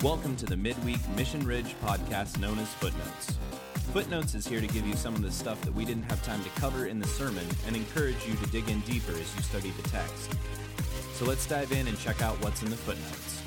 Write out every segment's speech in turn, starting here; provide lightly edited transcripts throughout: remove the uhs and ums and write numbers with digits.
Welcome to the Midweek Mission Ridge podcast known as Footnotes. Footnotes is here to give you some of the stuff that we didn't have time to cover in the sermon and encourage you to dig in deeper as you study the text. So let's dive in and check out what's in the footnotes.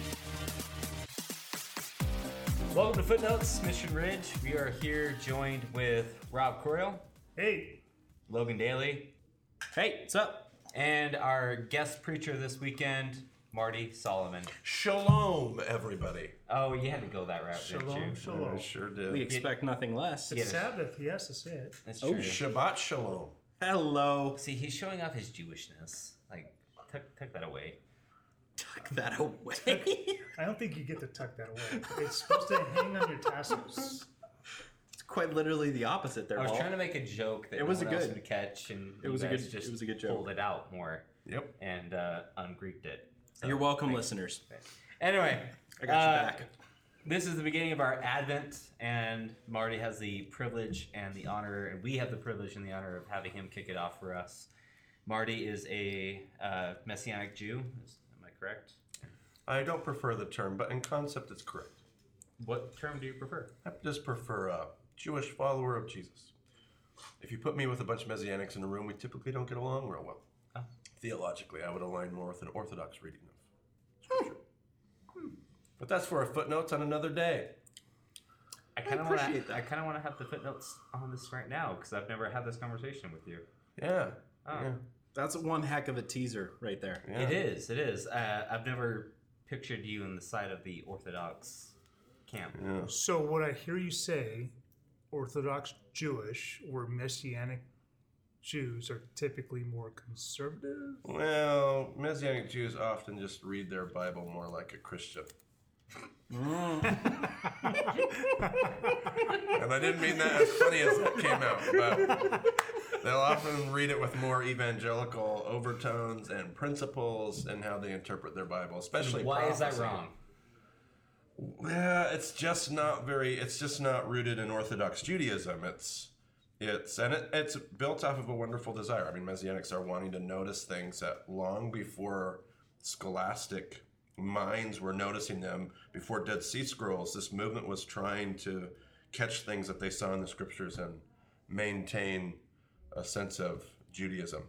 Welcome to Footnotes, Mission Ridge. We are here joined with Rob Coyle. Hey. Logan Daly. Hey, what's up? And our guest preacher this weekend, Marty Solomon. Shalom, everybody. Oh, you had to go that route, didn't you? Shalom. I sure did. We expect nothing less. It's Sabbath, he has to say it. That's true. Shabbat shalom. Hello. See, he's showing off his Jewishness. Like, tuck that away. Tuck that away. I don't think you get to tuck that away. It's supposed to hang on your tassels. It's quite literally the opposite there, I was Paul. trying to make a joke that It was no one a else good- would catch, and it was you a guys good- just it was a good joke. pulled it out more. Yep. And ungreeked it. So, You're welcome, listeners. Anyway, I got your back. This is the beginning of our Advent, and Marty has the privilege and the honor, and we have the privilege and the honor of having him kick it off for us. Marty is a Messianic Jew. Am I correct? I don't prefer the term, but in concept it's correct. What term do you prefer? I just prefer a Jewish follower of Jesus. If you put me with a bunch of Messianics in a room, we typically don't get along real well. Oh. Theologically, I would align more with an Orthodox reading of Scripture. But that's for our footnotes on another day. I kind of want appreciate to. I kind of want to have the footnotes on this right now because I've never had this conversation with you. Yeah. Oh. Yeah. That's one heck of a teaser right there. Yeah. It is. It is. I've never pictured you in the side of the Orthodox camp. Yeah. So what I hear you say, Orthodox Jewish or Messianic Jews are typically more conservative? Well, Messianic Jews often just read their Bible more like a Christian. And I didn't mean that as funny as that came out, but they'll often read it with more evangelical overtones and principles and how they interpret their Bible, especially Why is that prophecy. wrong? Yeah, it's just not rooted in Orthodox Judaism. It's built off of a wonderful desire. I mean, Messianics are wanting to notice things that long before scholastic minds were noticing them, before Dead Sea Scrolls, this movement was trying to catch things that they saw in the scriptures and maintain a sense of Judaism.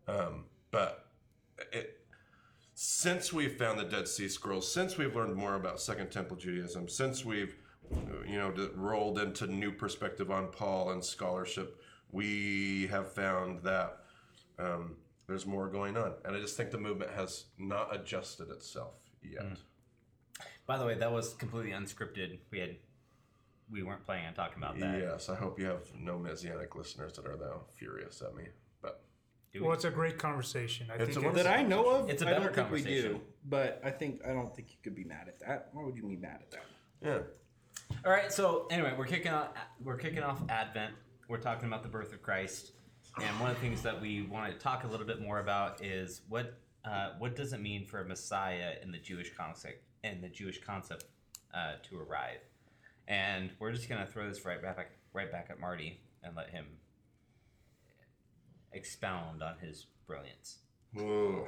Since we've found the Dead Sea Scrolls, since we've learned more about Second Temple Judaism, since we've rolled into new perspective on Paul and scholarship, we have found that there's more going on. And I just think the movement has not adjusted itself yet. By the way, that was completely unscripted. We weren't planning on talking about that. Yes, I hope you have no Messianic listeners that are now furious at me. But Well, it's a great conversation. I It's think a That I know of, It's a I better don't think we do. conversation. But I don't think you could be mad at that. Why would you be mad at that? yeah. All right. So anyway, we're kicking off Advent. We're talking about the birth of Christ, and one of the things that we want to talk a little bit more about is what does it mean for a Messiah in the Jewish concept to arrive. And we're just going to throw this right back at Marty and let him expound on his brilliance. Ooh.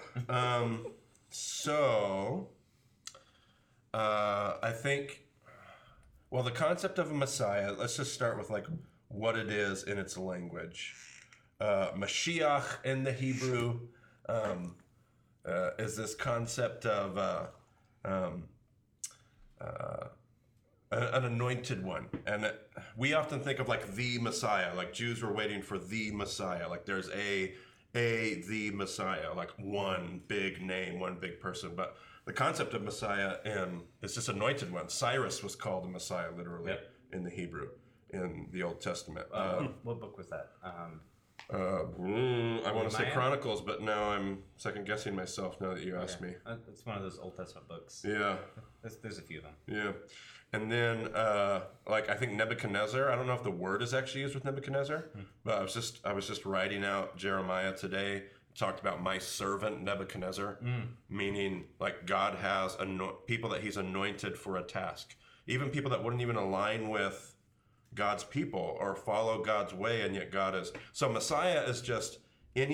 I think, well, the concept of a Messiah, let's just start with like what it is in its language. Mashiach in the Hebrew is this concept of an anointed one. And we often think of like the Messiah, like Jews were waiting for the Messiah. Like there's the Messiah, like one big name, one big person. But the concept of Messiah is just anointed one. Cyrus was called a Messiah literally in the Hebrew in the Old Testament. What book was that? I want to say Nehemiah? Chronicles, but now I'm second guessing myself now that you asked me. It's one of those Old Testament books. Yeah. There's a few of them. Yeah. And then, I think Nebuchadnezzar, I don't know if the word is actually used with Nebuchadnezzar, but I was just writing out Jeremiah today. It talked about my servant Nebuchadnezzar, meaning like God has people that he's anointed for a task. Even people that wouldn't even align with God's people or follow God's way, and yet God is. So Messiah is just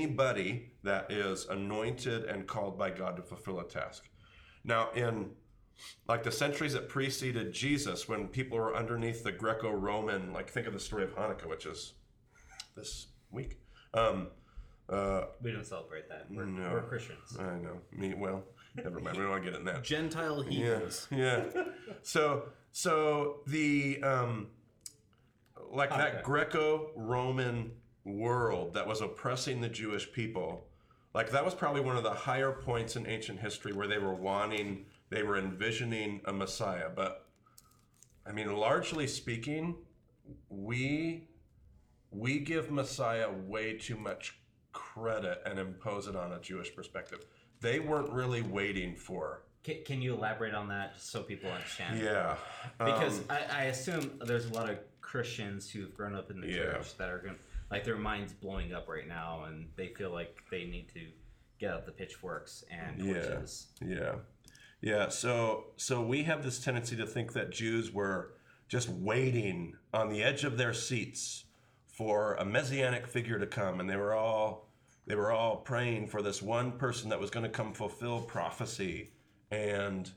anybody that is anointed and called by God to fulfill a task. Now, in like the centuries that preceded Jesus, when people were underneath the Greco-Roman, like think of the story of Hanukkah, which is this week. We don't celebrate that. We're Christians. I know. Well, never mind. We don't want to get in that. Gentile heathens. Yeah. So the like that Greco-Roman world that was oppressing the Jewish people, like that was probably one of the higher points in ancient history where they were envisioning a Messiah. But I mean, largely speaking, we give Messiah way too much credit and impose it on a Jewish perspective. They weren't really waiting for. Can you elaborate on that just so people understand? Yeah. Because I assume there's a lot of Christians who've grown up in the church that are going to, like, their mind's blowing up right now and they feel like they need to get out the pitchforks and torches. Yeah. So we have this tendency to think that Jews were just waiting on the edge of their seats for a messianic figure to come, and they were all praying for this one person that was going to come fulfill prophecy, and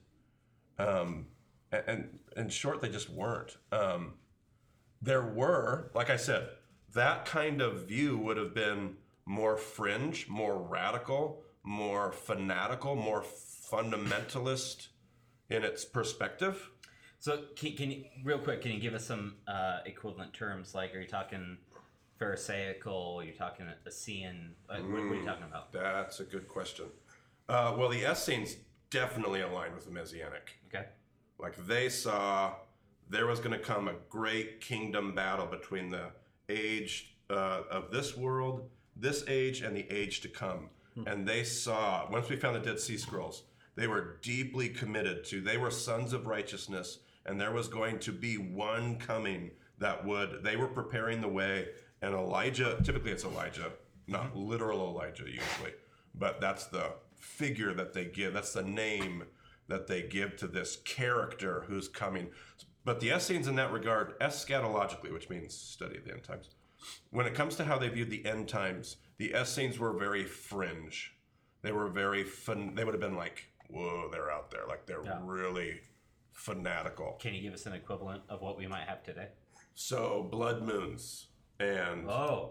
in short, they just weren't. There were, like I said, that kind of view would have been more fringe, more radical, more fanatical, more fundamentalist in its perspective. So can you, real quick, can you give us some equivalent terms? Like, are you talking Pharisaical? Are you talking Essene? Like, what are you talking about? That's a good question. Well, the Essenes definitely aligned with the Messianic. Okay. Like they saw there was going to come a great kingdom battle between the age of this world, this age, and the age to come. And they saw, once we found the Dead Sea Scrolls, they were deeply committed to, they were sons of righteousness, and there was going to be one coming that they were preparing the way, and Elijah, typically it's Elijah, not literal Elijah usually, but that's the figure that they give, that's the name that they give to this character who's coming. But the Essenes in that regard, eschatologically, which means study of the end times, when it comes to how they viewed the end times, the Essenes were very fringe. They were very they would have been like, whoa, they're out there. Like they're really fanatical. Can you give us an equivalent of what we might have today? So blood moons and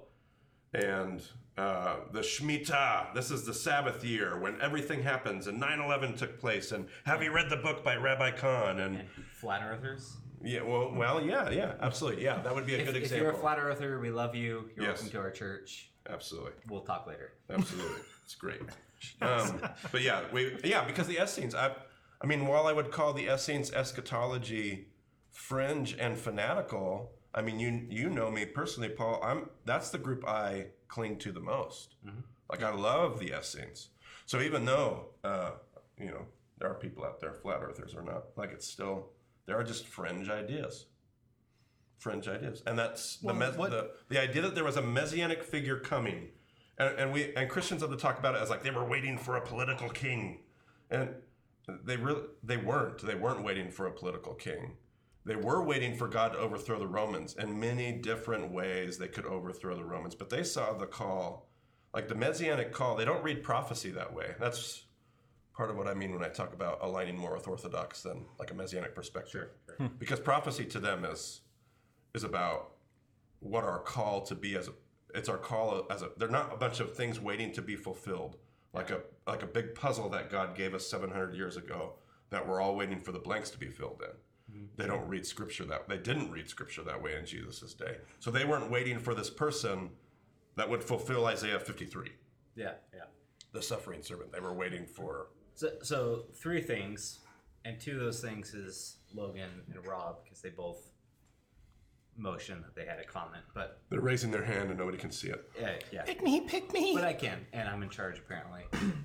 the Shemitah. This is the Sabbath year when everything happens, and 9/11 took place. And have you read the book by Rabbi Kahn? And flat earthers? Yeah, yeah, absolutely. Yeah, that would be a good example. If you're a flat earther, we love you. You're welcome to our church. Absolutely. We'll talk later. Absolutely. It's great. But yeah, because the Essenes, I mean, while I would call the Essenes eschatology fringe and fanatical, I mean, you know me personally, Paul. That's the group I cling to the most. Mm-hmm. Like I love the Essenes. So even though there are people out there, flat earthers or not, like it's still there are just fringe ideas. And that's the idea that there was a messianic figure coming, and Christians have to talk about it as like they were waiting for a political king, and they weren't waiting for a political king. They were waiting for God to overthrow the Romans. In many different ways they could overthrow the Romans, but they saw the call, like the messianic call. They don't read prophecy that way. That's part of what I mean when I talk about aligning more with Orthodox than like a messianic perspective. Sure. Because prophecy to them is about what our call to be it's our call they're not a bunch of things waiting to be fulfilled, like a big puzzle that God gave us 700 years ago that we're all waiting for the blanks to be filled in. Mm-hmm. They didn't read scripture that way in Jesus' day. So they weren't waiting for this person that would fulfill Isaiah 53. Yeah. The suffering servant. They were waiting for. So three things, and two of those things is Logan and Rob, because they both motion that they had a comment, but they're raising their hand and nobody can see it. Yeah. Pick me. But I can, and I'm in charge apparently.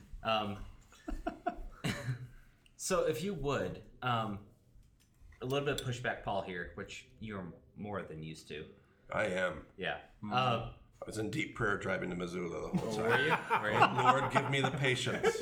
So if you would, a little bit of pushback, Paul here, which you're more than used to. I am. Yeah. I was in deep prayer driving to Missoula the whole time. Were you? Lord, give me the patience.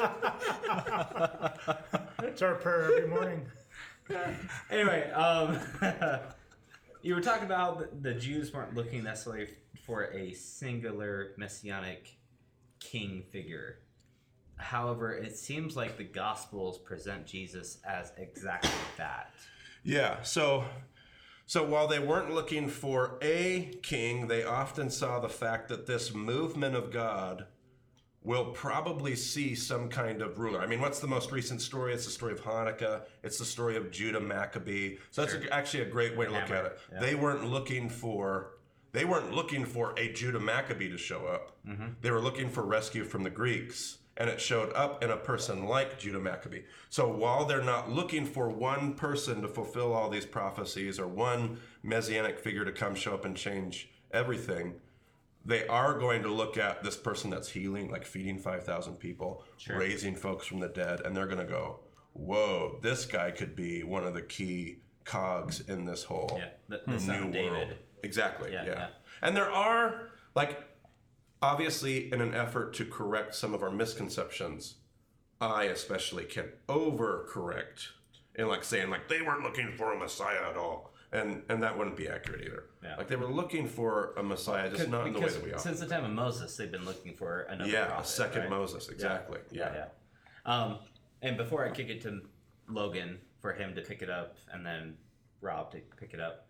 It's our prayer every morning. Anyway, you were talking about the Jews weren't looking necessarily for a singular messianic king figure. However, it seems like the Gospels present Jesus as exactly that. Yeah, so while they weren't looking for a king, they often saw the fact that this movement of God will probably see some kind of ruler. I mean, what's the most recent story? It's the story of Hanukkah. It's the story of Judah Maccabee. So that's actually a great way to look at it. Yeah. They weren't looking for a Judah Maccabee to show up. Mm-hmm. They were looking for rescue from the Greeks, and it showed up in a person like Judah Maccabee. So while they're not looking for one person to fulfill all these prophecies or one messianic figure to come show up and change everything, they are going to look at this person that's healing, like feeding 5,000 people, raising folks from the dead, and they're going to go, whoa, this guy could be one of the key cogs in this whole the son new of David. world. Exactly, Yeah, yeah. yeah. And there are, like, obviously in an effort to correct some of our misconceptions, I especially can overcorrect in, like, saying, like, they weren't looking for a Messiah at all. And that wouldn't be accurate either. Yeah. Like, they were looking for a Messiah, just not in the way that we are. Since the time of Moses, they've been looking for another prophet, A second right? Moses, exactly. Yeah. And before I kick it to Logan for him to pick it up, and then Rob to pick it up,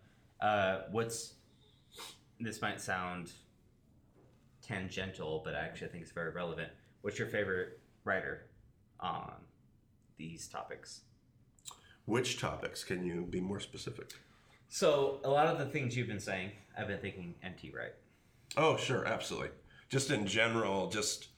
this might sound tangential, but I actually think it's very relevant. What's your favorite writer on these topics? Which topics? Can you be more specific? So a lot of the things you've been saying, I've been thinking N.T. Wright. Oh, sure, absolutely. Just in general,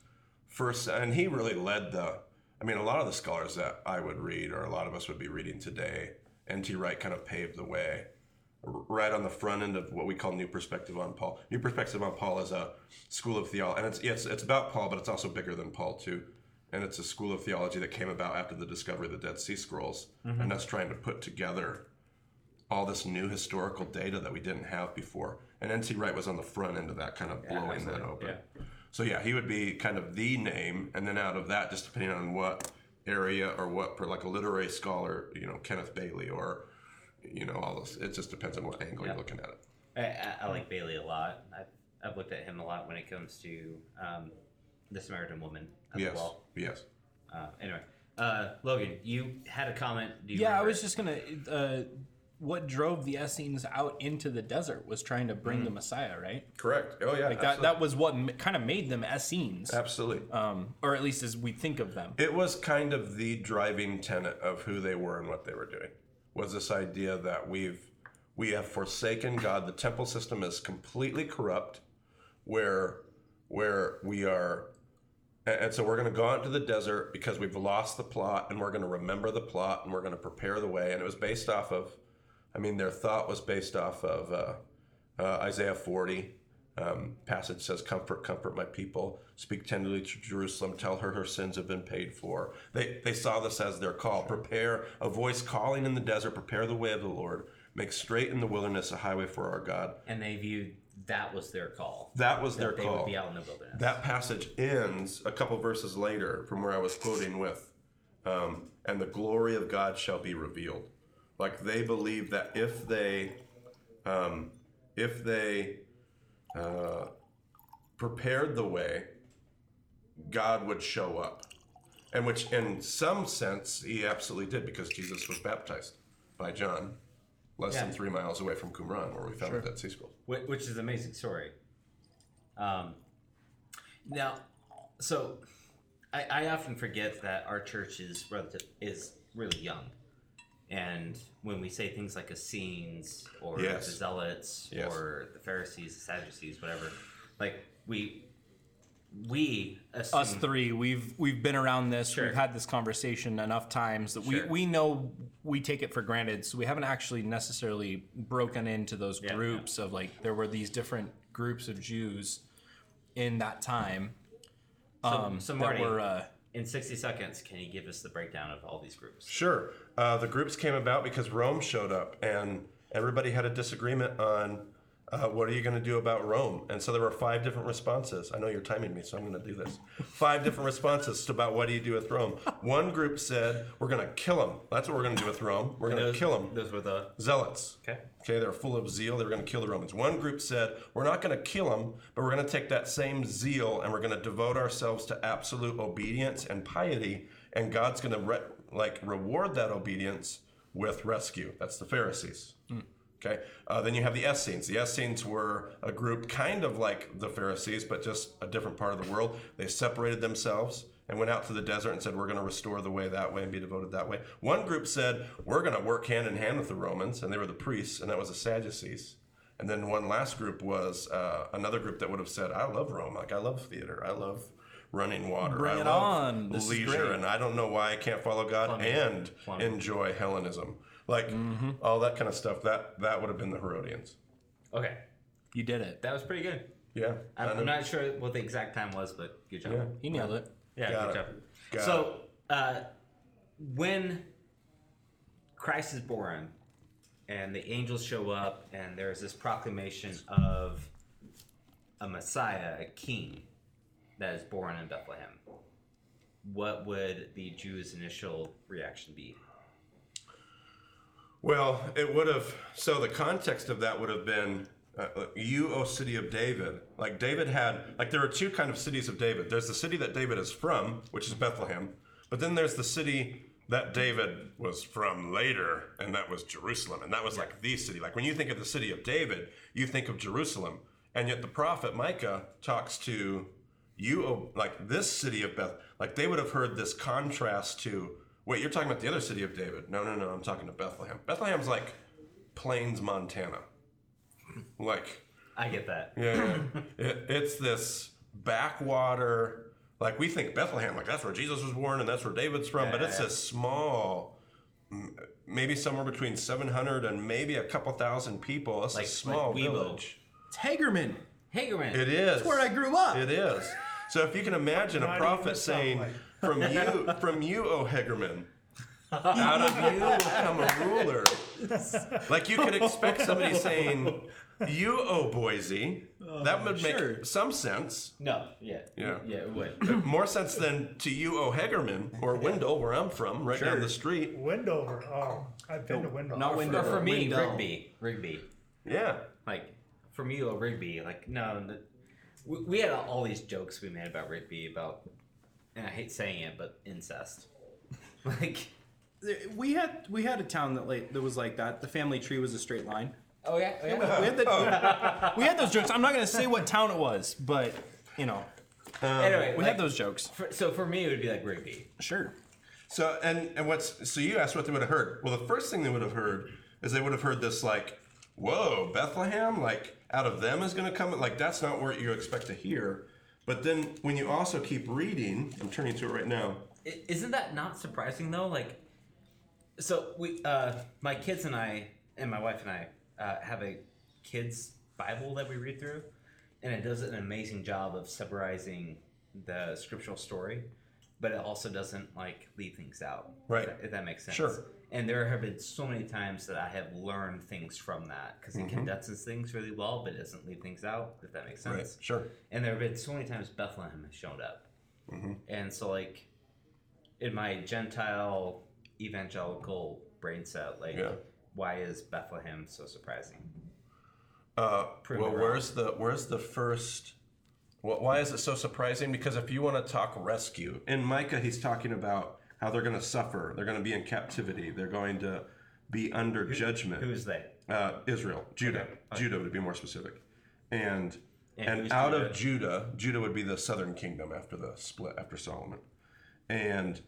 and he really led a lot of the scholars that I would read, or a lot of us would be reading today, N.T. Wright kind of paved the way. Right on the front end of what we call New Perspective on Paul. New Perspective on Paul is a school of theology, and it's about Paul, but it's also bigger than Paul too. And it's a school of theology that came about after the discovery of the Dead Sea Scrolls, and that's trying to put together all this new historical data that we didn't have before. And N.T. Wright was on the front end of that, kind of blowing that open. Yeah. So yeah, he would be kind of the name, and then out of that, just depending on what area or what, like a literary scholar, Kenneth Bailey or, all this. It just depends on what angle you're looking at it. I like Bailey a lot. I've looked at him a lot when it comes to the Samaritan woman as well. Yes. Anyway, Logan, you had a comment. Do you Yeah, remember? I was just gonna. What drove the Essenes out into the desert was trying to bring the Messiah, right? Correct. Oh yeah. Like that was what kind of made them Essenes. Absolutely. Or at least as we think of them. It was kind of the driving tenet of who they were and what they were doing. Was this idea that we have forsaken God. The temple system is completely corrupt, where we are, and so we're going to go out into the desert because we've lost the plot, and we're going to remember the plot, and we're going to prepare the way. And it was based off of, their thought was based off of Isaiah 40. Passage says, "Comfort, comfort my people. Speak tenderly to Jerusalem. Tell her sins have been paid for." They saw this as their call. Prepare, a voice calling in the desert. Prepare the way of the Lord. Make straight in the wilderness a highway for our God. And they viewed that was their call. That was their they call. They would be out in the wilderness. That passage ends a couple verses later from where I was quoting with, and the glory of God shall be revealed. Like, they believe that if they prepared the way, God would show up. And which, in some sense, he absolutely did, because Jesus was baptized by John less than 3 miles away from Qumran, where we found the Dead Sea Scrolls. Which is an amazing story. Now, so I often forget that our church is really young. And when we say things like Essenes or the Zealots or the Pharisees, the Sadducees, whatever, like we assume, Us three, we've been around this. Sure. We've had this conversation enough times that we know we take it for granted. So we haven't actually necessarily broken into those groups of, like, there were these different groups of Jews in that time. So Marty, that were, in 60 seconds, can you give us the breakdown of all these groups? Sure. The groups came about because Rome showed up, and everybody had a disagreement on what are you going to do about Rome? And so there were 5 different responses. I know you're timing me, so I'm going to do this. 5 different responses about what do you do with Rome. One group said, we're going to kill them. That's what we're going to do with Rome. We're going to kill them. Those were the Zealots. Okay. Okay, they're full of zeal. They were going to kill the Romans. One group said, we're not going to kill them, but we're going to take that same zeal and we're going to devote ourselves to absolute obedience and piety, and God's going to reward that obedience with rescue. That's the Pharisees. Okay. Then you have the Essenes. The Essenes were a group kind of like the Pharisees, but just a different part of the world. They separated themselves and went out to the desert and said, we're going to restore the way that way and be devoted that way. One group said, we're going to work hand in hand with the Romans, and they were the priests, and that was the Sadducees. And then one last group was another group that would have said, I love Rome. Like, I love theater. I love running water. Bring I it love on. This is leisure, great. and I don't know why I can't follow God and enjoy Hellenism. Like, all that kind of stuff, that would have been the Herodians. Okay. You did it. That was pretty good. Yeah. I'm not sure what the exact time was, but good job. Yeah. He nailed it. Yeah, Got good it. job. Got So, when Christ is born and the angels show up and there's this proclamation of a Messiah, a king that is born in Bethlehem, what would the Jews' initial reaction be? Well, it would have, so the context of that would have been, you, O city of David. Like David had, like there are 2 kind of cities of David. There's the city that David is from, which is Bethlehem. But then there's the city that David was from later, and that was Jerusalem. And that was like the city. Like when you think of the city of David, you think of Jerusalem. And yet the prophet Micah talks to you, O, like this city of Beth. Like they would have heard this contrast to, wait, you're talking about the other city of David. No, I'm talking to Bethlehem. Bethlehem's like Plains, Montana. Like, I get that. yeah. It's this backwater, like we think Bethlehem, like that's where Jesus was born and that's where David's from, but it's this small, maybe somewhere between 700 and maybe a couple thousand people. It's a small village. It's Hagerman. Hagerman. It is. That's where I grew up. It is. So if you can imagine a Not prophet even saying, sunlight. from you, O Hagerman, out of you will come a ruler. Like you could expect somebody saying, you, O Boise. That would make some sense. No, yeah, it would. More sense than to you, O Hagerman, or Wendell, where I'm from, right down the street. Wendover. Oh, I've been to Wendover. Not Or Wendover. for me, Wendell. Rigby. Yeah. Like, for me, Rigby, like, no. We had all these jokes we made about Rigby, about, and I hate saying it, but incest. Like, We had a town that was like that. The family tree was a straight line. oh yeah. We had those jokes. I'm not gonna say what town it was, but you know, Anyway, we had those jokes. So for me, it would be like Rigby. Sure. So so you asked what they would have heard. Well, the first thing they would have heard is they would have heard this like, whoa, Bethlehem, like out of them is going to come. Like that's not what you expect to hear. But then when you also keep reading, I'm turning to it right now. Isn't that not surprising though? Like, so we, my kids and I, and my wife and I, have a kids Bible that we read through, and it does an amazing job of summarizing the scriptural story, but it also doesn't like leave things out. Right. If that makes sense. Sure. And there have been so many times that I have learned things from that because it condenses things really well, but it doesn't leave things out. If that makes sense. Right. Sure. And there have been so many times Bethlehem has shown up, and so like in my Gentile evangelical brain set, like why is Bethlehem so surprising? Well, where's the first? Well, why is it so surprising? Because if you want to talk rescue, in Micah, he's talking about how they're going to suffer. They're going to be in captivity. They're going to be under judgment. Who is they? Israel, Judah. Okay. Judah would be more specific. And who's out Judah? of Judah would be the southern kingdom after the split after Solomon. And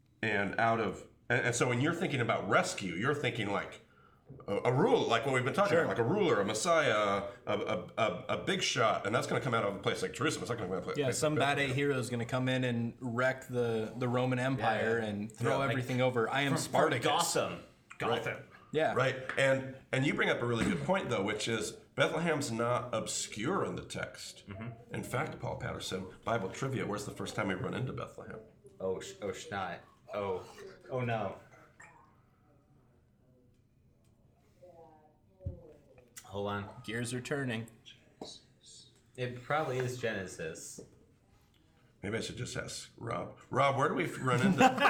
so when you're thinking about rescue, you're thinking like a rule, like what we've been talking about, like a ruler, a Messiah, a big shot, and that's going to come out of a place like Jerusalem. It's not going to come out of a place. Yeah, some bad A hero is going to come in and wreck the Roman Empire and throw everything over. I am Spartacus. Gotham. Right. Yeah. Right. And you bring up a really good point though, which is Bethlehem's not obscure in the text. In fact, Paul Patterson, Bible trivia, where's the first time we run into Bethlehem? Oh snot. Oh no. Hold on. Gears are turning. It probably is Genesis. Maybe I should just ask Rob. Rob, where do we run into?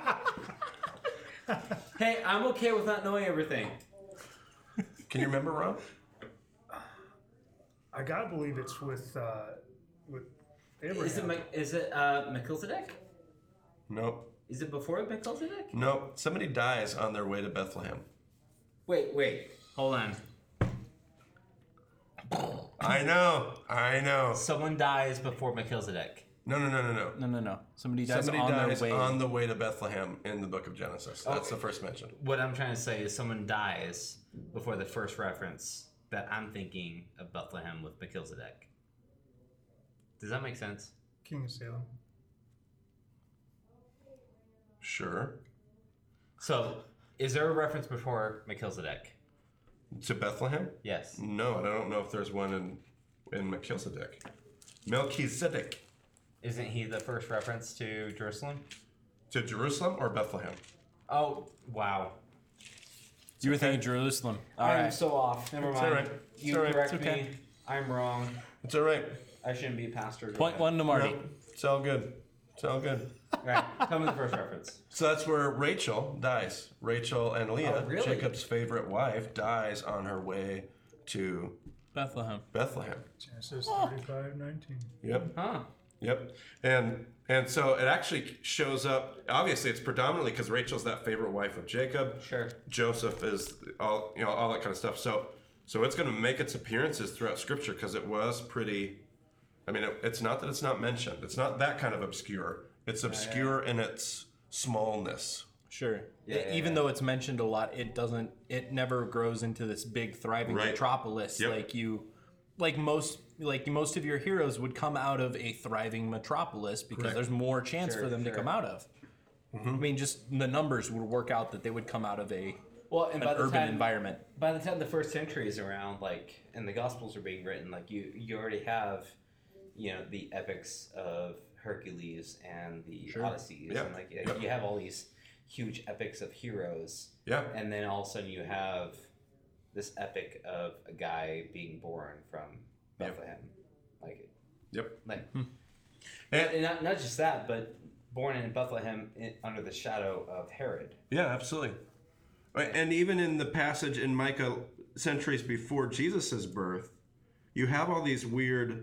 Hey, I'm okay with not knowing everything. Can you remember, Rob? I gotta believe it's with Abraham. Is it Melchizedek? Nope. Is it before Melchizedek? Nope. Somebody dies on their way to Bethlehem. Wait. Hold on. I know. Someone dies before Melchizedek. No. No. Somebody dies Somebody on dies their way. on the way to Bethlehem in the book of Genesis. That's the first mention. What I'm trying to say is someone dies before the first reference that I'm thinking of Bethlehem with Melchizedek. Does that make sense? King of Salem. Sure. So, is there a reference before Melchizedek? To Bethlehem? Yes. No, I don't know if there's one in Melchizedek. Melchizedek. Isn't he the first reference to Jerusalem? To Jerusalem or Bethlehem? Oh, wow. You were thinking Jerusalem. All I'm right. so off. Never mind. all right. You It's all right. correct It's okay. me. I'm wrong. It's all right. I shouldn't be a pastor. Point one to Marty. No, it's all good. It's all good. All right. Tell me the first reference. So that's where Rachel dies. Rachel and Leah, Oh, really? Jacob's favorite wife, dies on her way to Bethlehem. Bethlehem. Genesis 35:19. Yep. Huh. Yep. And so it actually shows up. Obviously, it's predominantly because Rachel's that favorite wife of Jacob. Sure. Joseph is all that kind of stuff. So it's going to make its appearances throughout Scripture because it was pretty. I mean, it's not that it's not mentioned. It's not that kind of obscure. It's obscure in its smallness. Sure. Yeah, Even though it's mentioned a lot, it never grows into this big thriving Right. metropolis Yep. like most of your heroes would come out of a thriving metropolis because Correct. there's more chance Sure, for them to sure. come out of. I mean, just the numbers would work out that they would come out of an And by the urban time environment. by the time the first century is around, like, and the Gospels are being written, like you already have, the epics of Hercules and the Odysseys, Yeah. and like Yep. you have all these huge epics of heroes, Yeah. and then all of a sudden you have this epic of a guy being born from Bethlehem, Yep. and not just that, but born in Bethlehem under the shadow of Herod. Yeah, absolutely. Right, and even in the passage in Micah, centuries before Jesus' birth, you have all these weird,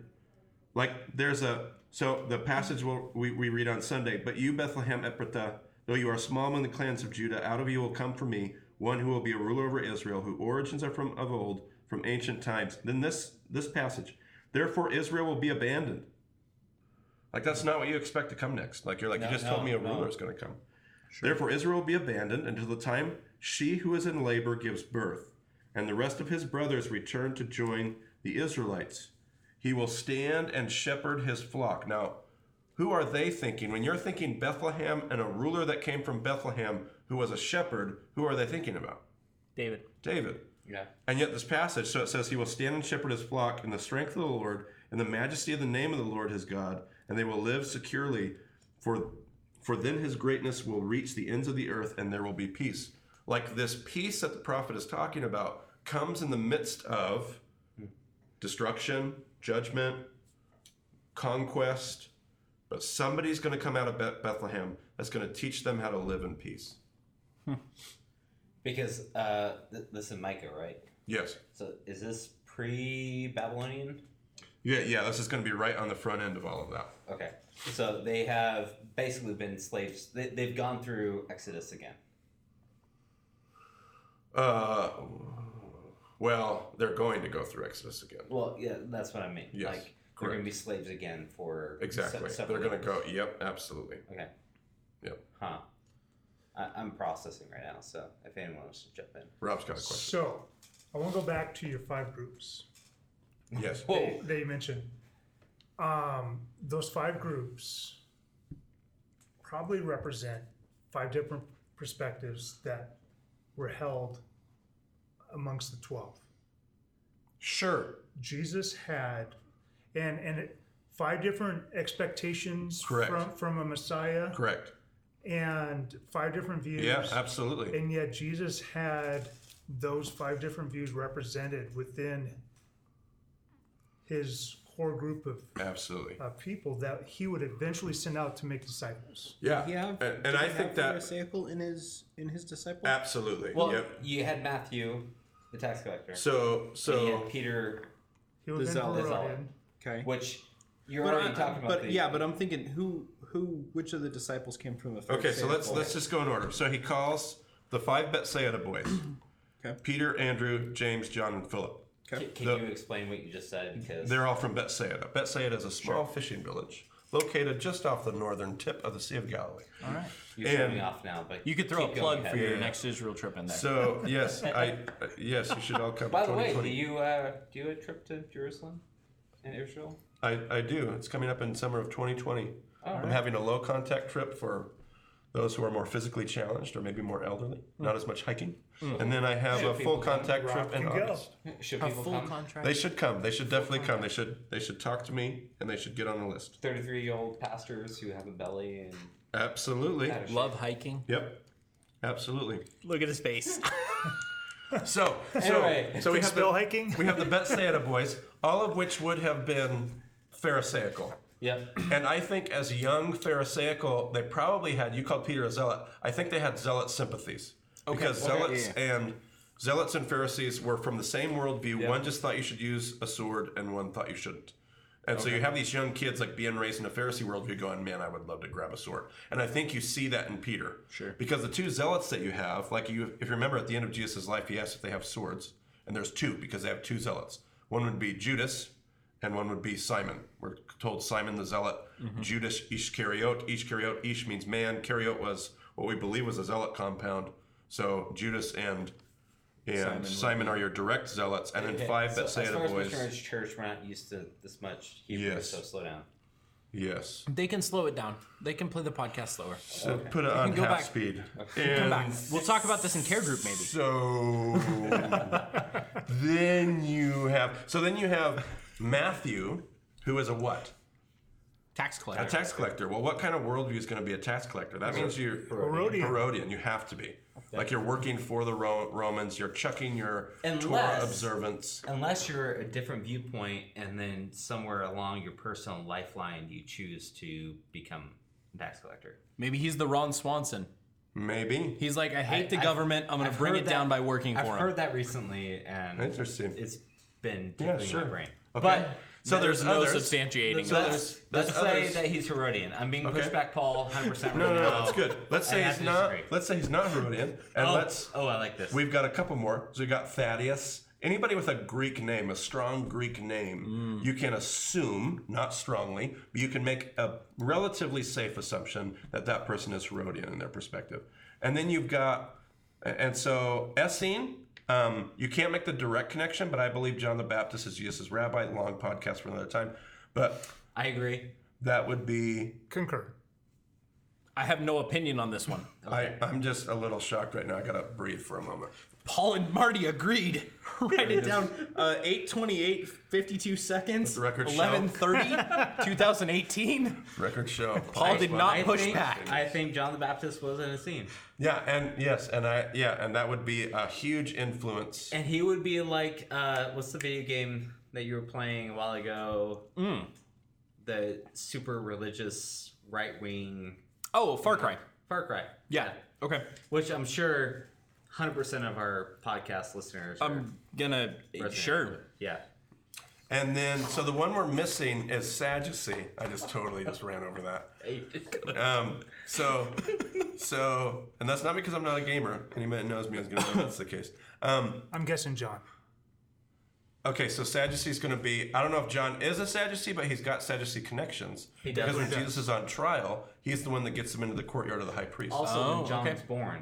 so the passage we read on Sunday, but you, Bethlehem Ephrathah, though you are small among the clans of Judah, out of you will come from me one who will be a ruler over Israel, whose origins are from of old, from ancient times. Then this passage, therefore Israel will be abandoned. Like, that's not what you expect to come next. Like, you're like, you just told me a ruler is going to come. Sure. Therefore Israel will be abandoned until the time she who is in labor gives birth, and the rest of his brothers return to join the Israelites. He will stand and shepherd his flock. Now, who are they thinking? When you're thinking Bethlehem and a ruler that came from Bethlehem who was a shepherd, who are they thinking about? David. Yeah. And yet this passage, so it says, he will stand and shepherd his flock in the strength of the Lord, in the majesty of the name of the Lord his God, and they will live securely, for then his greatness will reach the ends of the earth, and there will be peace. Like, this peace that the prophet is talking about comes in the midst of destruction, judgment, conquest, but somebody's going to come out of Bethlehem that's going to teach them how to live in peace. Because this is Micah, right? Yes. So is this pre-Babylonian? Yeah, this is going to be right on the front end of all of that. Okay. So they have basically been slaves. They've gone through Exodus again. Well, they're going to go through Exodus again. Well, yeah, that's what I mean. Yes, Like, they're going to be slaves again for Exactly. several They're going to years. go. Yep, absolutely. Okay. Yep. Huh. I'm processing right now, so if anyone wants to jump in. Rob's got a question. So, I want to go back to your 5 groups Yes. Whoa. that you mentioned. Those 5 groups probably represent 5 different perspectives that were held amongst the 12. Sure. Jesus had, and 5 different expectations Correct. from a Messiah, Correct. and 5 different views. Yeah, absolutely. And yet Jesus had those 5 different views represented within his core group of Absolutely. people that he would eventually send out to make disciples. Yeah. Yeah, And I think that Pharisaical in his disciples. absolutely. Well, Yep. you had Matthew, the tax collector. So and you had Peter, He was The in zealot. Herodian. Okay. which you're already talking about. But I'm thinking which of the disciples came from the Pharisaical? okay, so let's just go in order. So he calls the 5 Bethsaida boys. Okay. Peter, Andrew, James, John, and Philip. Okay. Can you explain what you just said? Because They're all from Bethsaida. Bethsaida is a small fishing village located just off the northern tip of the Sea of Galilee. All right. you're and- showing off now, but You could throw a keep going plug for ahead. your next Israel trip in there. So yes, yes, you should all come. By the way, 2020. do you a trip to Jerusalem and Israel? I do. It's coming up in summer of 2020. Oh, I'm right. having a low contact trip for those who are more physically challenged or maybe more elderly, not as much hiking. And then I have Should a people full contact Rob trip in can go. August. Should A people full come? contract. They should come. They should definitely come. They should talk to me and they should get on the list. 33-year-old pastors who have a belly and Absolutely. had a Love hiking. Yep. Absolutely. Look at his face. So Anyway. so we Think have spell the hiking? we have the Bethsaida boys, all of which would have been Pharisaical. Yep. And I think as young Pharisaical, they probably had, you called Peter a zealot, I think they had zealot sympathies. Because zealots and Pharisees were from the same worldview. Yeah. One just thought you should use a sword and one thought you shouldn't. And so you have these young kids like being raised in a Pharisee worldview going, man, I would love to grab a sword. And I think you see that in Peter. Sure. Because the 2 zealots that you have, like if you remember at the end of Jesus' life, he asked if they have swords. And there's 2 because they have 2 zealots. One would be Judas and one would be Simon. We're told Simon the Zealot, Judas Ishcariot. Ishcariot, Ish means man. Cariot was what we believe was a zealot compound. So Judas and Simon are your direct zealots, and then Okay, 5 so Bethsaida as far as boys. missionaries church, we're not used to this much Hebrew, Yes. so slow down. Yes. They can slow it down. They can play the podcast slower. So put it on go half back. speed. Come And back. We'll talk about this in care group maybe. so then you have Matthew, who is a what? Tax A collector. tax collector. Well, what kind of worldview is going to be a tax collector? That means you're Herodian. Herodian. You have to be. Like you're working for the Romans. You're chucking your Torah Unless- observance. Unless you're a different viewpoint, and then somewhere along your personal lifeline, you choose to become a tax collector. Maybe he's the Ron Swanson. Maybe. He's like, I hate the I've- government. I'm going to I've bring heard it down that- by working I've for him. heard that recently, and Interesting. it's been Yeah, tickling sure. my brain. Okay. But So There's no others. substantiating. So that. let's say others. that he's Herodian. I'm being Okay. pushed back, Paul. 100% right No, now. that's good. Let's I say have he's to not. disagree. Let's say he's not Herodian, and I like this. We've got a couple more. So we got Thaddeus. Anybody with a Greek name, a strong Greek name, you can assume, not strongly, but you can make a relatively safe assumption that that person is Herodian in their perspective. And then you've got, and so Essene. You can't make the direct connection, but I believe John the Baptist is Jesus' rabbi. Long podcast for another time. But I agree. that would be, Concur. I have no opinion on this one. I'm just a little shocked right now. I got to breathe for a moment. Paul and Marty agreed. Write it down. 8:28, 52 seconds. the record show. 11:30, 2018. Record show. Paul did not I push think, back. I think John the Baptist was in a scene. Yeah, and yes, and that would be a huge influence. And he would be like, what's the video game that you were playing a while ago? The super religious right wing Oh, Far Cry. Far Cry. Yeah. Okay. Which I'm sure 100% of our podcast listeners are I'm gonna resonating sure. with. Yeah. And then, so the one we're missing is Sadducee. I just totally just ran over that. So, and that's not because I'm not a gamer. Anybody that knows me is going to know that's the case. I'm guessing John. Okay, so Sadducee's going to be, I don't know if John is a Sadducee, but he's got Sadducee connections. He because when definitely Jesus is on trial, he's the one that gets him into the courtyard of the high priest. Also, when John's okay. born.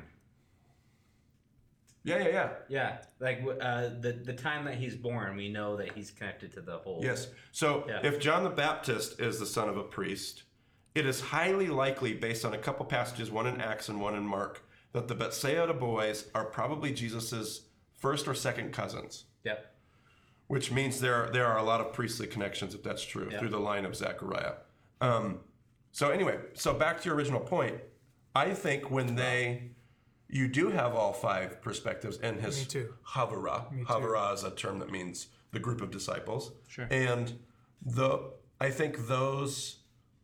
Yeah. Yeah. Like the time that he's born, we know that he's connected to the whole. Yes. So Yeah. if John the Baptist is the son of a priest, it is highly likely, based on a couple passages, one in Acts and one in Mark, that the Bethsaida boys are probably Jesus's first or second cousins. Yep. Which means there are a lot of priestly connections, if that's true, Yeah. through the line of Zechariah. So anyway, so back to your original point. I think when they you do have all 5 perspectives in his Me too. Havara. Me too. Havara is a term that means the group of disciples. Sure. And I think those,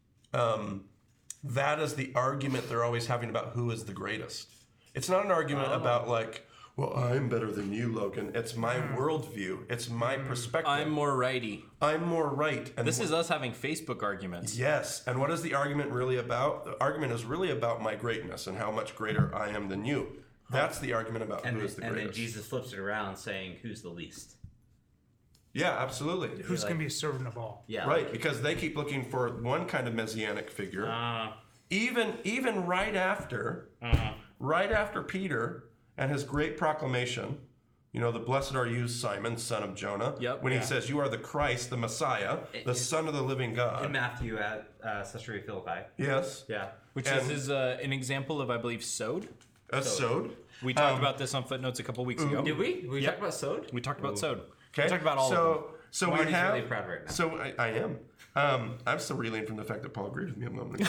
that is the argument they're always having about who is the greatest. It's not an argument about like, well, I'm better than you, Logan. It's my worldview. It's my perspective. I'm more righty. I'm more right. And This is us having Facebook arguments. Yes. And what is the argument really about? The argument is really about my greatness and how much greater I am than you. That's the argument about who is the and then greatest. Jesus flips it around saying, who's the least? Yeah, absolutely. Who's going to be servant of all? Yeah. Right, because they keep looking for one kind of messianic figure. Even right after Peter and his great proclamation, the blessed are you, Simon, son of Jonah. Yep. When he says, you are the Christ, the Messiah, the Son of the living God. In Matthew at Caesarea Philippi. Yes. Yeah. Which And- is an example of, I believe, Sod. Sod. We talked about this on Footnotes a couple weeks ago. Did we? We talked about Sod? We talked about Sod. Okay. We talked about all of them. So Marty's we have. really proud right now. So I am. I'm still reeling from the fact that Paul agreed with me.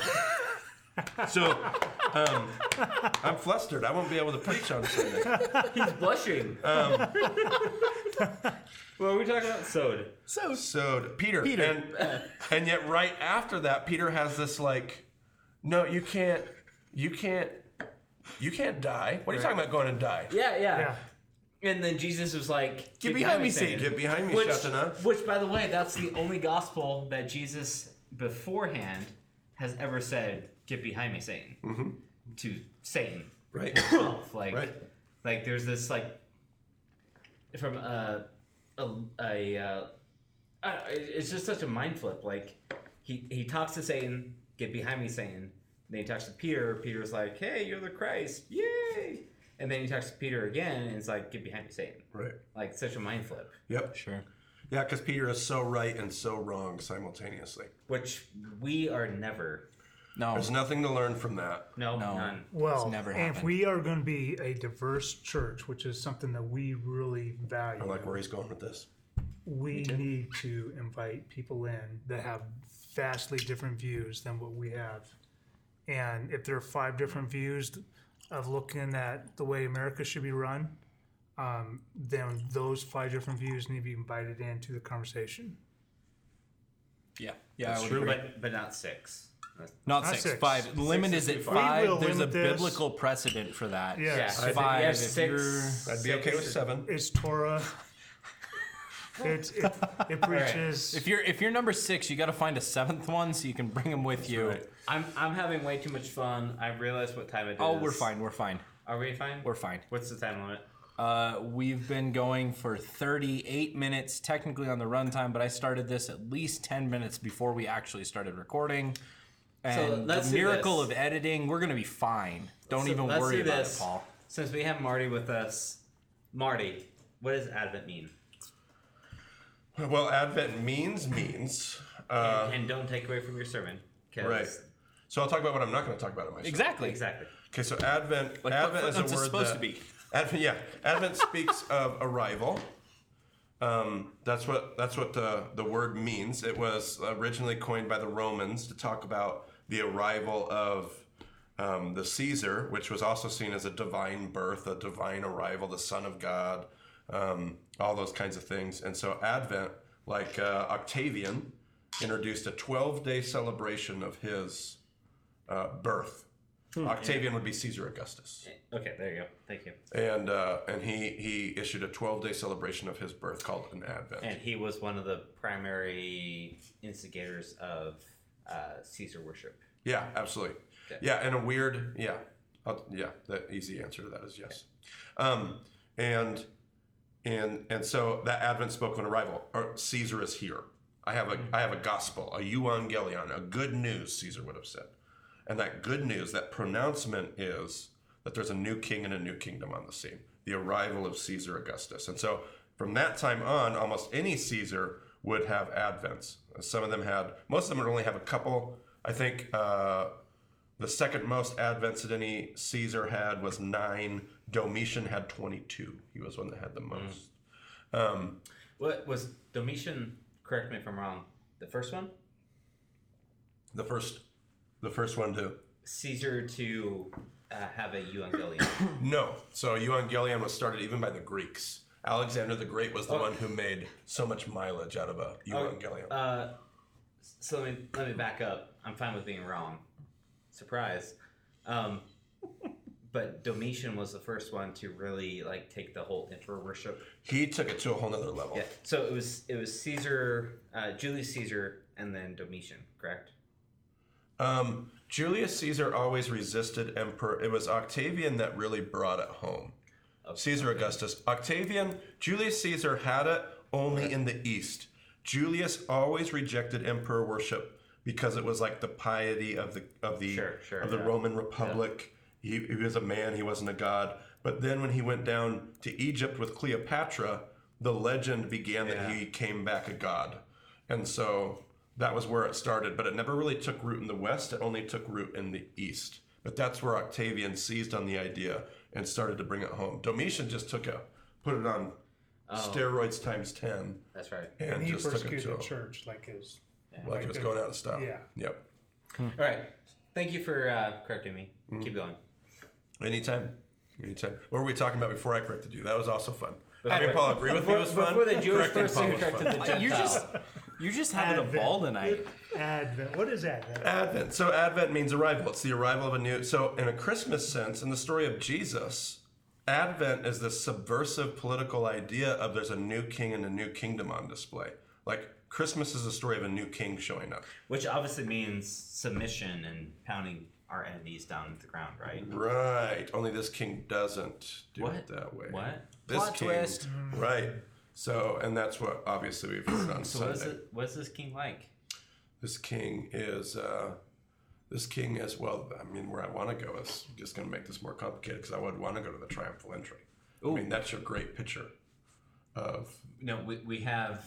I'm flustered. I won't be able to preach on Sunday. He's blushing. What are we talking about? Sod. So Peter. And yet right after that, Peter has this like, no, you can't die. What are you talking about going and die? Yeah. And then Jesus was like, Get behind me, Satan. Get behind me, Which, Shatana. which, by the way, that's the only gospel that Jesus beforehand has ever said, get behind me, Satan. To Satan. Right. Himself. Right. Like there's this from it's just such a mind flip. Like he talks to Satan, get behind me, Satan. Then he talks to Peter. Peter's like, hey, you're the Christ. Yay. And then he talks to Peter again, and it's like, get behind me, Satan. Right. Like such a mind flip. Yep. Sure. Yeah, because Peter is so right and so wrong simultaneously. Which we are never. No. There's nothing to learn from that. No. None. Well, never and if happened. we are going to be a diverse church, which is something that we really value, I like where he's going with this. we need to invite people in that have vastly different views than what we have. And if there are 5 different views of looking at the way America should be run, then those 5 different views need to be invited into the conversation. Yeah. Yeah, I would true. agree. But not 6. Not Not 6, six. 5. The limit Six is is at too far. 5. We will There's a limit this. biblical precedent for that. Yes. Yeah. 5. You have If you're... I'd be okay with 7. It's Torah. It preaches. If you're number 6, you got to find a 7th one so you can bring them with you. right. I'm having way too much fun. I realized what time it is. Oh, we're fine. We're fine. Are we fine? We're fine. What's the time limit? We've been going for 38 minutes, technically on the runtime, but I started this at least 10 minutes before we actually started recording. And let's the do miracle this. of editing, we're going to be fine. Don't even Let's worry do about this. it, Paul. Since we have Marty with us, Marty, what does Advent mean? Well, Advent means. And don't take away from your sermon. 'Cause- Right. So I'll talk about what I'm not going to talk about in my sermon. Exactly. Exactly. Okay, so Advent. Like Advent is a Footnotes word supposed that, to be. Advent speaks of arrival. That's what the word means. It was originally coined by the Romans to talk about the arrival of the Caesar, which was also seen as a divine birth, a divine arrival, the Son of God, all those kinds of things. And so Advent, like Octavian, introduced a 12-day celebration of his birth. Octavian would be Caesar Augustus. Okay, there you go. Thank you. And he issued a 12-day celebration of his birth called an Advent. And he was one of the primary instigators of Caesar worship. Yeah, absolutely. Okay. Yeah, and a weird, the easy answer to that is yes. And so that Advent spoke of an arrival. Or Caesar is here. I have a gospel, a euangelion, a good news, Caesar would have said. And that good news, that pronouncement is that there's a new king and a new kingdom on the scene. The arrival of Caesar Augustus. And so from that time on, almost any Caesar would have Advents. Some of them most of them would only have a couple. I think the second most Advents that any Caesar had was 9. Domitian had 22. He was one that had the most. What was Domitian, correct me if I'm wrong, the first one? The first one to Caesar to have a Evangelion? No. So Evangelion was started even by the Greeks. Alexander the Great was the one who made so much mileage out of a Evangelion. So let me back up. I'm fine with being wrong. Surprise. But Domitian was the first one to really like take the whole emperor worship. He took it to a whole nother level. Yeah. So it was Caesar, Julius Caesar, and then Domitian, correct? Julius Caesar always resisted emperor. It was Octavian that really brought it home. Caesar Augustus. Julius Caesar had it only in the East. Julius always rejected emperor worship because it was like the piety of the Roman Republic. He was a man, he wasn't a god. But then when he went down to Egypt with Cleopatra, the legend began that he came back a god. And so that was where it started. But it never really took root in the West. It only took root in the East. But that's where Octavian seized on the idea and started to bring it home. Domitian just put it on steroids times 10. That's right. And he just took it persecuted to the church like it was going out of style. Yeah. Yep. All right. Thank you for correcting me. Keep going. Anytime. What were we talking about before I corrected you? That was also fun. Anyway, Paul, agree with me it was fun? Before the Jewish Correcting person Paul was corrected fun. the Gentiles. You're just having a ball tonight. Advent. What is Advent? Advent. So Advent means arrival. It's the arrival of a new. So in a Christmas sense, in the story of Jesus, Advent is this subversive political idea of there's a new king and a new kingdom on display. Like Christmas is the story of a new king showing up. Which obviously means submission and pounding our enemies down to the ground, right? Right. Only this king doesn't do it that way. What? This Plot king, twist. Right. So, and that's what obviously we've heard on So Sunday. what's this king like? This king is well. I mean, where I want to go is just going to make this more complicated because I would want to go to the triumphal entry. Ooh. I mean, that's your great picture of. No, we have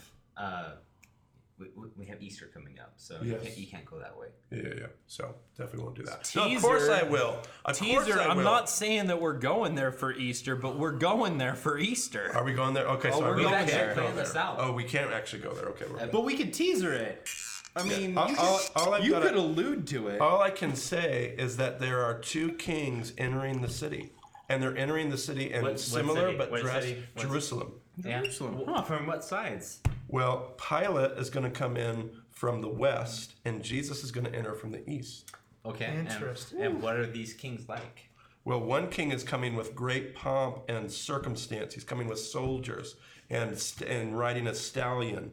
we have Easter coming up, so Yes. you can't go that way. Yeah. So definitely won't do that. Teaser. No, of course I will. Of course Teaser, I I'm will. not saying that we're going there for Easter, but we're going there for Easter. Are we going there? Okay, so we're we going can't there. go Plan there. this out. Oh, we can't actually go there. Okay, we're good. But we could teaser it. I mean, All- all I've you gotta- could allude to it. All I can say is that there are two kings entering the city, and they're entering the city in What similar city? but What dressed city? What Jerusalem. Yeah. Huh, from what sides? Well, Pilate is going to come in from the west, and Jesus is going to enter from the east. Okay. Interesting. And what are these kings like? Well, one king is coming with great pomp and circumstance. He's coming with soldiers and riding a stallion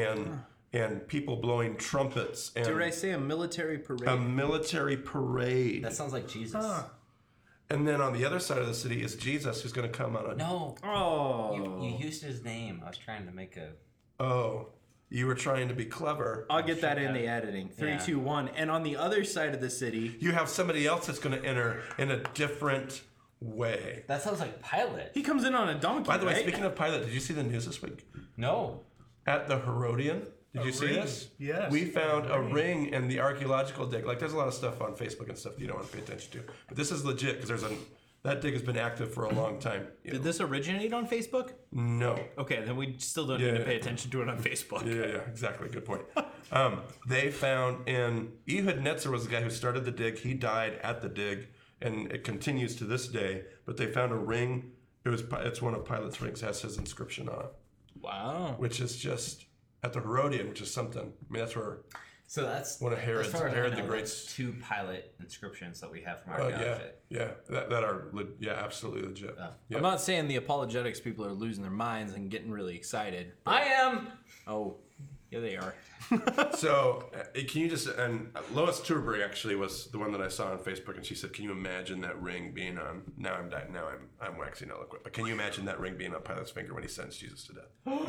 and people blowing trumpets and Did I say a military parade? a military parade. That sounds like Jesus. And then on the other side of the city is Jesus, who's going to come on a. No. Oh. You used his name. I was trying to make a. Oh, you were trying to be clever. I'll get that in the editing. 3, 2, 1. And on the other side of the city, You have somebody else that's going to enter in a different way. That sounds like Pilate. he comes in on a donkey. By the way, right? speaking of Pilate, did you see the news this week? No. At the Herodian, did you see ring. this? Yes. We found a ring in the archaeological dig. Like, there's a lot of stuff on Facebook and stuff that you don't want to pay attention to. But this is legit because that dig has been active for a long time. You Did know. this originate on Facebook? No. Okay, then we still don't Yeah. need to pay attention to it on Facebook. Yeah, exactly. Good point. They found Ehud Netzer was the guy who started the dig. He died at the dig, and it continues to this day. But they found a ring. It's one of Pilate's rings. It has his inscription on it, Wow. which is just at the Herodian, which is something. I mean, that's where. So that's One of Herod's- as far as I Herod the know, Great's- that's 2 Pilate inscriptions that we have from our Oh outfit. yeah, that are absolutely legit. Yeah. I'm not saying the apologetics people are losing their minds and getting really excited. I am. Oh, yeah, they are. So, can you just and Lois Turberg actually was the one that I saw on Facebook, and she said, "Can you imagine that ring being on?" Now I'm waxing eloquent, but can you imagine that ring being on Pilate's finger when he sends Jesus to death?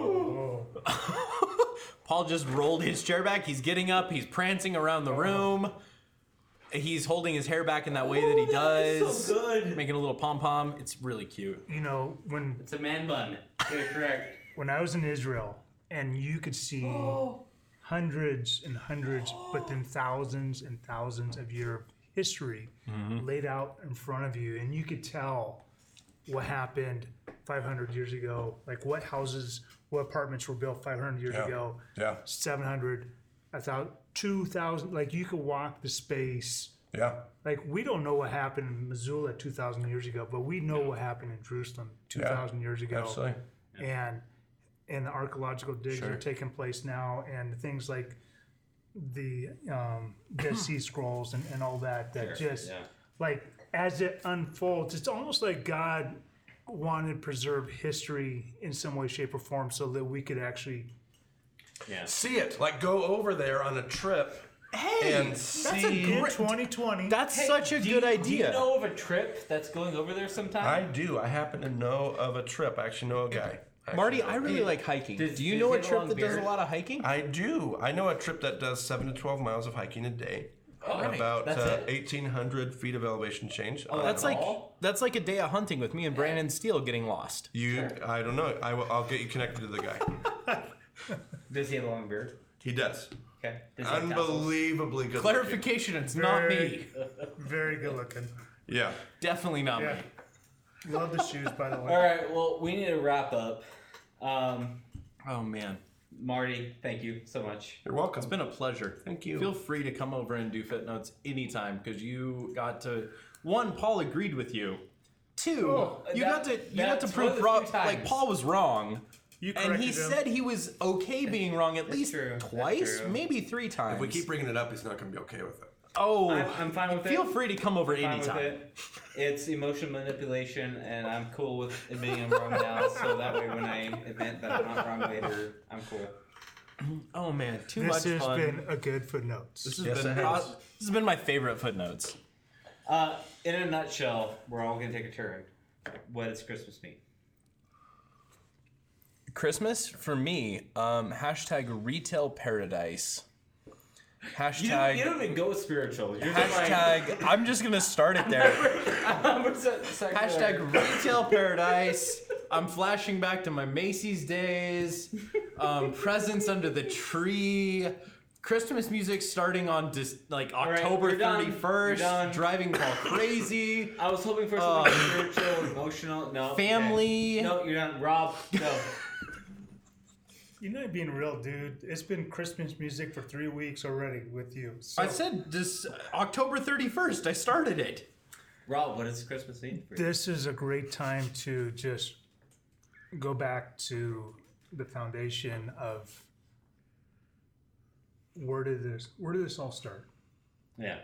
Paul just rolled his chair back. He's getting up. He's prancing around the room. He's holding his hair back in that way that he does. so good. Making a little pom-pom. It's really cute. You know, It's a man bun. Get it correct. when I was in Israel and you could see hundreds and hundreds, but then thousands and thousands of year of history laid out in front of you, and you could tell what happened 500 years ago, like what houses, what apartments were built 500 years ago, Yeah. 700, 1,000, 2,000. Like you could walk the space Yeah. Like, we don't know what happened in Missoula 2,000 years ago, but we know what happened in Jerusalem 2,000 years ago. Absolutely. And the archaeological digs Sure. are taking place now, and things like the Dead Sea Scrolls and all that just, like, as it unfolds, it's almost like God wanted to preserve history in some way, shape, or form so that we could actually See it. Like, go over there on a trip and see. in 2020. That's such a good idea. Do you know of a trip that's going over there sometime? I do. I happen to know of a trip. I actually know a guy. Marty, I really like hiking. Does- Do you does know he a have a trip long that does a beard? lot of hiking? I do. I know a trip that does 7 to 12 miles of hiking a day. right. About That's it? 1,800 feet of elevation change. That's like all? that's like a day of hunting with me and Brandon Steele getting lost. I don't know. I'll get you connected to the guy. Does he have a long beard? He does. Okay. Does he have tassels? Unbelievably good. Clarification, it's not me. Very good looking. looking. Yeah. Definitely not Yeah. me. Love the shoes, by the way. All right. Well, we need to wrap up. Oh man, Marty, thank you so much. You're welcome. it's been a pleasure. Thank you. Feel free to come over and do Footnotes anytime because you got to. One, Paul agreed with you. Two, you got to that's prove one of the Rob, few times. like Paul was wrong. You And he corrected him. said he was okay being wrong at least true. That's twice, true. maybe 3 times. If we keep bringing it up, he's not going to be okay with it. oh, I'm fine with it. feel free to come over Fine with anytime. it. It's emotion manipulation, and I'm cool with admitting I'm wrong now. So that way, when I admit that I'm not wrong later, I'm cool. Oh man, too This much has fun. been a good footnotes. This has Yes, been it has. this has been my favorite Footnotes. In a nutshell, we're all gonna take a turn. What does Christmas mean? Christmas for me, hashtag retail paradise. Hashtag You don't even go spiritual. You're just like, hashtag. I'm just gonna start it there. 100% secular. Hashtag retail paradise. I'm flashing back to my Macy's days. Presents under the tree. Christmas music starting on right, October you're done. 31st. You're done. Driving Paul crazy. I was hoping for something spiritual, emotional. No. Family. Okay. No, you're done. Rob, go. You're not being real, dude. It's been Christmas music for 3 weeks already with you. So I said this October 31st. I started it. Rob, what does Christmas mean for you? this is a great time to just go back to the foundation of where did this all start? Yeah.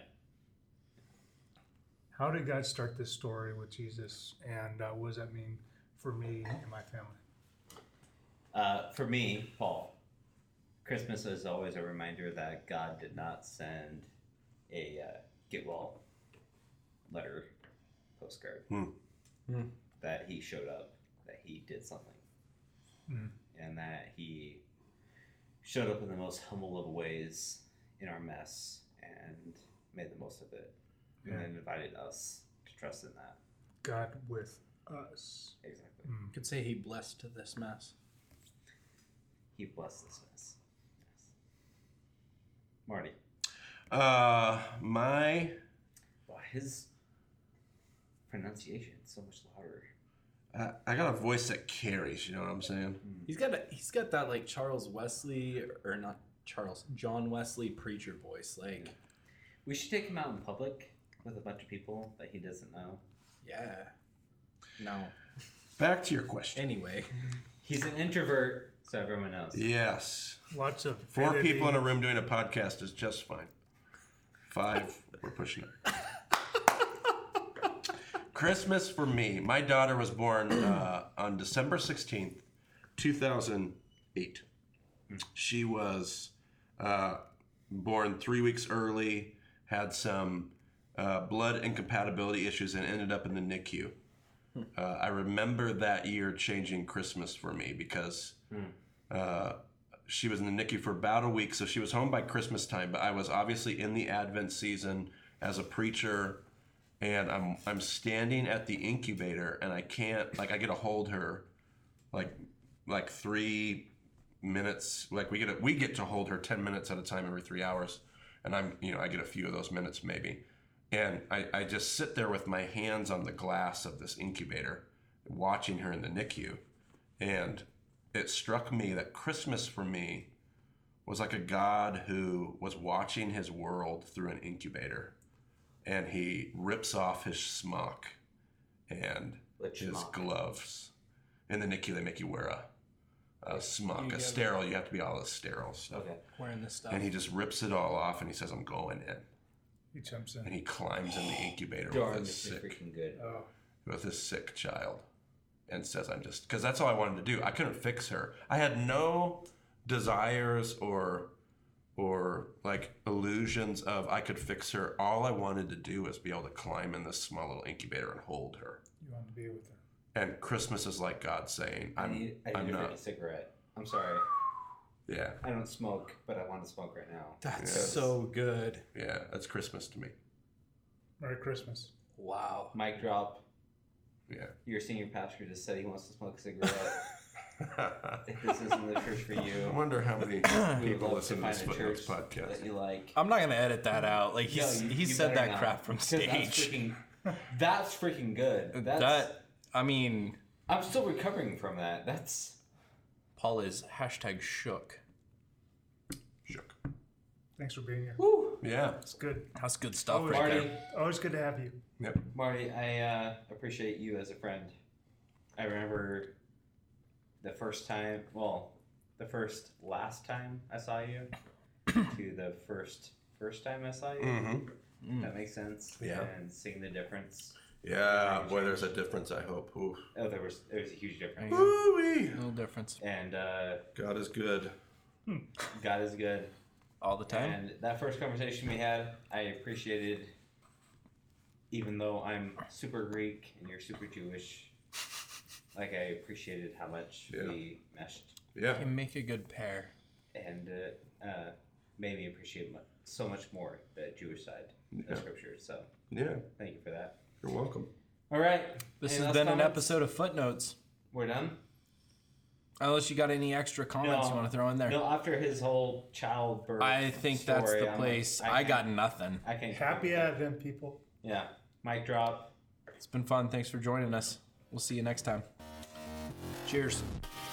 How did God start this story with Jesus, and what does that mean for me and my family? For me, Paul, Christmas is always a reminder that God did not send a get well letter postcard. That he showed up, that he did something, and that he showed up in the most humble of ways in our mess and made the most of it, and then invited us to trust in that. God with us. Exactly. You could say he blessed this mess. He blessed this mess. Yes. Marty. My Wow, his pronunciation is so much louder. I got a voice that carries. You know what I'm saying? He's got that like Charles Wesley or not Charles John Wesley preacher voice. Like We should take him out in public with a bunch of people that he doesn't know. yeah. No. Back to your question. Anyway. He's an introvert, so everyone knows. Yes. Lots of 4 people in a room doing a podcast is just fine. 5, we're pushing it. Christmas for me. My daughter was born on December 16th, 2008. She was born 3 weeks early, had some blood incompatibility issues, and ended up in the NICU. I remember that year changing Christmas for me because she was in the NICU for about a week, so she was home by Christmas time. But I was obviously in the Advent season as a preacher, and I'm standing at the incubator, and I can't I get to hold her, like 3 minutes. Like we get to hold her 10 minutes at a time every 3 hours, and I get a few of those minutes maybe. And I just sit there with my hands on the glass of this incubator, watching her in the NICU. And it struck me that Christmas for me was like a God who was watching his world through an incubator. and he rips off his smock and his gloves. In the NICU, they make you wear a smock, a sterile. You have to be all this sterile stuff. Okay. Wearing this stuff. And he just rips it all off, and he says, "I'm going in." He jumps in. And he climbs in the incubator Darn, with this his is freaking good. sick child, and says, "I'm just," because that's all I wanted to do. I couldn't fix her. I had no desires or like illusions of I could fix her. All I wanted to do was be able to climb in this small little incubator and hold her. You want to be with her. And Christmas is like God saying, I need I'm to not. take a cigarette. I'm sorry. Yeah, I don't smoke, but I want to smoke right now. That's so good. yeah, that's Christmas to me. Merry Christmas. Wow. Mic drop. Yeah. Your senior pastor just said he wants to smoke a cigarette. If this isn't the church for I you, wonder how many we would people love listen to to this find a Footnotes church podcast. that you like. I'm not gonna edit that out. Like No, he you said better that not, crap from 'cause stage. That's freaking good. I mean, I'm still recovering from that. That's Paul is #shook. Shook. Thanks for being here. woo. Yeah. It's good. That's good stuff Always, right Marty, there. always good to have you. Yep. Marty, I appreciate you as a friend. I remember the first last time I saw you to the first time I saw you. Mm-hmm. That makes sense. Yeah. And seeing the difference. Yeah. Boy, there's a difference. I hope. Oof. Oh, there was a huge difference. Woo-wee. No difference. And God is good. God is good. All the time. And that first conversation we had, I appreciated, even though I'm super Greek and you're super Jewish, like I appreciated how much we meshed Yeah. Can make a good pair. and made me appreciate so much more the Jewish side of Scripture. So Yeah. thank you for that. You're welcome. All right. This Any has last been an comments? episode of Footnotes. We're done? Unless you got any extra comments you want to throw in there. No, after his whole childbirth I think that's story, the I'm place. like, I got nothing. I can't. Happy Advent, people. Yeah. Mic drop. It's been fun. Thanks for joining us. We'll see you next time. Cheers.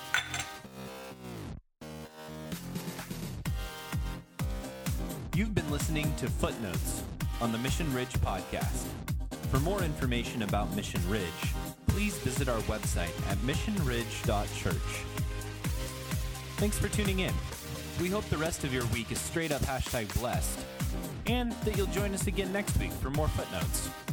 You've been listening to Footnotes on the Mission Ridge podcast. For more information about Mission Ridge, please visit our website at missionridge.church. Thanks for tuning in. We hope the rest of your week is straight up #blessed, and that you'll join us again next week for more Footnotes.